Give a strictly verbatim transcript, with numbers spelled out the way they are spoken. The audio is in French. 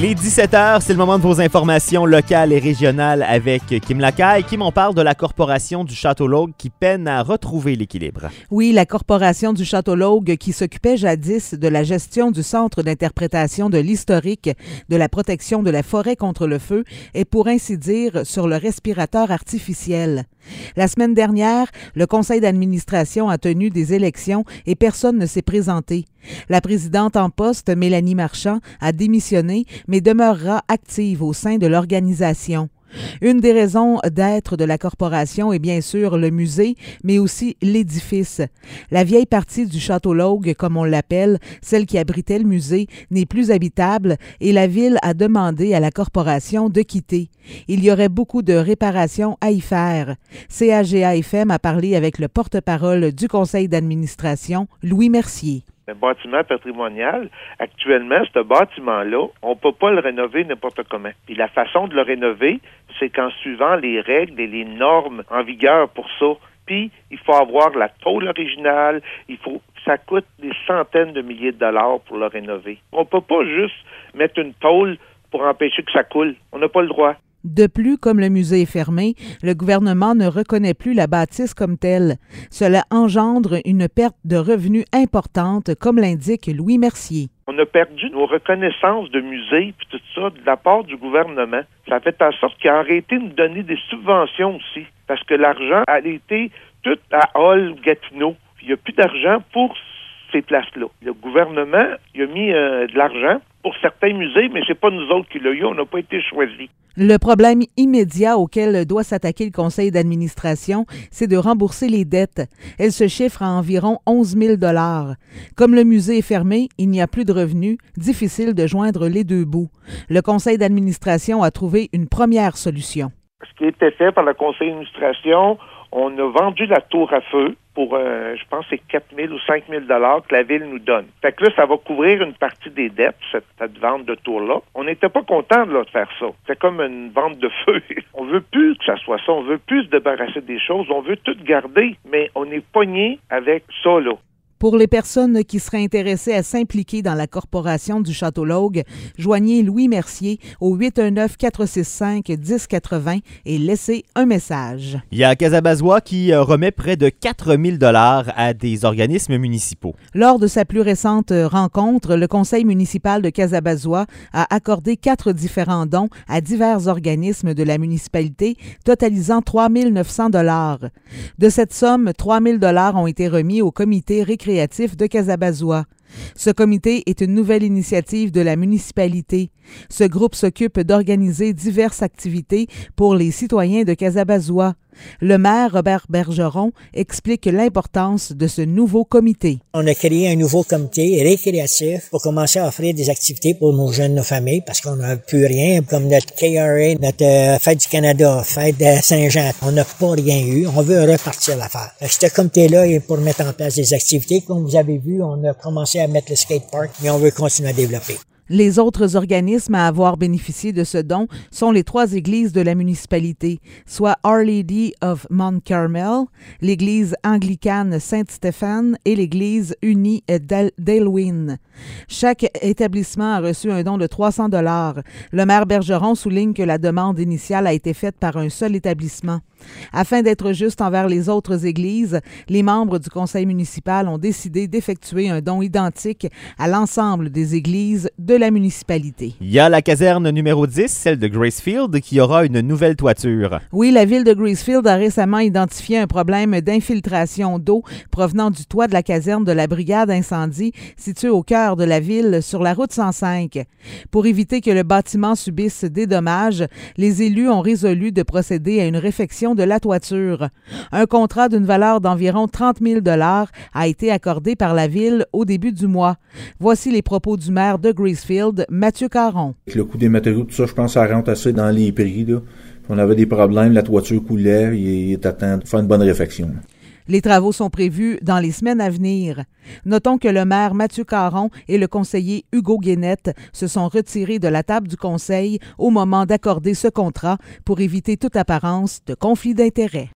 Il est dix-sept heures, c'est le moment de vos informations locales et régionales avec Kim Lacaille. Kim, on parle de la Corporation du Château-Laugue qui peine à retrouver l'équilibre. Oui, la Corporation du Château-Laugue qui s'occupait jadis de la gestion du Centre d'interprétation de l'historique, de la protection de la forêt contre le feu est pour ainsi dire sur le respirateur artificiel. La semaine dernière, le conseil d'administration a tenu des élections et personne ne s'est présenté. La présidente en poste, Mélanie Marchand, a démissionné, mais demeurera active au sein de l'organisation. Une des raisons d'être de la corporation est bien sûr le musée, mais aussi l'édifice. La vieille partie du Château-Laugue, comme on l'appelle, celle qui abritait le musée, n'est plus habitable et la ville a demandé à la corporation de quitter. Il y aurait beaucoup de réparations à y faire. C A G A F M a parlé avec le porte-parole du conseil d'administration, Louis Mercier. Un bâtiment patrimonial, actuellement, ce bâtiment-là, on ne peut pas le rénover n'importe comment. Puis la façon de le rénover, c'est qu'en suivant les règles et les normes en vigueur pour ça. Puis, il faut avoir la tôle originale, il faut, ça coûte des centaines de milliers de dollars pour le rénover. On ne peut pas juste mettre une tôle pour empêcher que ça coule. On n'a pas le droit. De plus, comme le musée est fermé, le gouvernement ne reconnaît plus la bâtisse comme telle. Cela engendre une perte de revenus importante, comme l'indique Louis Mercier. On a perdu nos reconnaissances de musée puis tout ça de la part du gouvernement. Ça fait en sorte qu'il a arrêté de nous donner des subventions aussi, parce que l'argent a été tout à Hall, Gatineau. Puis il n'y a plus d'argent pour ces places-là. Le gouvernement il a mis euh, de l'argent pour certains musées, mais c'est pas nous autres qui l'avons eu, on n'a pas été choisis. Le problème immédiat auquel doit s'attaquer le conseil d'administration, c'est de rembourser les dettes. Elles se chiffrent à environ onze mille dollars. Comme le musée est fermé, il n'y a plus de revenus, difficile de joindre les deux bouts. Le conseil d'administration a trouvé une première solution. Ce qui a été fait par le conseil d'administration, on a vendu la tour à feu pour, euh, je pense, c'est quatre mille ou cinq mille dollars que la ville nous donne. Fait que là, ça va couvrir une partie des dettes, cette, cette vente de tour-là. On n'était pas content de, là, de faire ça. C'est comme une vente de feu. On veut plus que ça soit ça. On veut plus se débarrasser des choses. On veut tout garder, mais on est pogné avec ça, là. Pour les personnes qui seraient intéressées à s'impliquer dans la corporation du Château-Laugue, joignez Louis Mercier au huit un neuf, quatre six cinq, un zéro quatre zéro et laissez un message. Il y a Casabazois qui remet près de quatre mille dollars à des organismes municipaux. Lors de sa plus récente rencontre, le conseil municipal de Casabazois a accordé quatre différents dons à divers organismes de la municipalité, totalisant trois mille neuf cents dollars. De cette somme, trois mille dollars ont été remis au comité récréatif de Casabazois. Ce comité est une nouvelle initiative de la municipalité. Ce groupe s'occupe d'organiser diverses activités pour les citoyens de Casabazois. Le maire Robert Bergeron explique l'importance de ce nouveau comité. On a créé un nouveau comité récréatif pour commencer à offrir des activités pour nos jeunes, nos familles, parce qu'on n'a plus rien, comme notre K R A, notre euh, Fête du Canada, Fête de Saint-Jean. On n'a pas rien eu. On veut repartir l'affaire. Ce comité-là est pour mettre en place des activités. Comme vous avez vu, on a commencé à mettre le skatepark, mais on veut continuer à développer. Les autres organismes à avoir bénéficié de ce don sont les trois églises de la municipalité, soit Our Lady of Mount Carmel, l'église anglicane Saint-Stéphane et l'église unie d'Aylwin. Chaque établissement a reçu un don de trois cents dollars. Le maire Bergeron souligne que la demande initiale a été faite par un seul établissement. Afin d'être juste envers les autres églises, les membres du conseil municipal ont décidé d'effectuer un don identique à l'ensemble des églises de la municipalité. Il y a la caserne numéro dix, celle de Gracefield, qui aura une nouvelle toiture. Oui, la ville de Gracefield a récemment identifié un problème d'infiltration d'eau provenant du toit de la caserne de la brigade incendie située au cœur de la ville sur la route cent cinq. Pour éviter que le bâtiment subisse des dommages, les élus ont résolu de procéder à une réfection de la toiture. Un contrat d'une valeur d'environ trente mille dollars a été accordé par la ville au début du mois. Voici les propos du maire de Gracefield, Mathieu Caron. Avec le coût des matériaux, tout ça, je pense que ça rentre assez dans les prix, là. On avait des problèmes, la toiture coulait, il est à temps de faire une bonne réfection. Les travaux sont prévus dans les semaines à venir. Notons que le maire Mathieu Caron et le conseiller Hugo Guénette se sont retirés de la table du conseil au moment d'accorder ce contrat pour éviter toute apparence de conflit d'intérêts.